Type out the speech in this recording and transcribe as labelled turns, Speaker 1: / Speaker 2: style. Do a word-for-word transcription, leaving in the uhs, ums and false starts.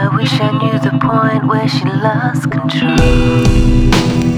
Speaker 1: I wish I knew the point where she lost control.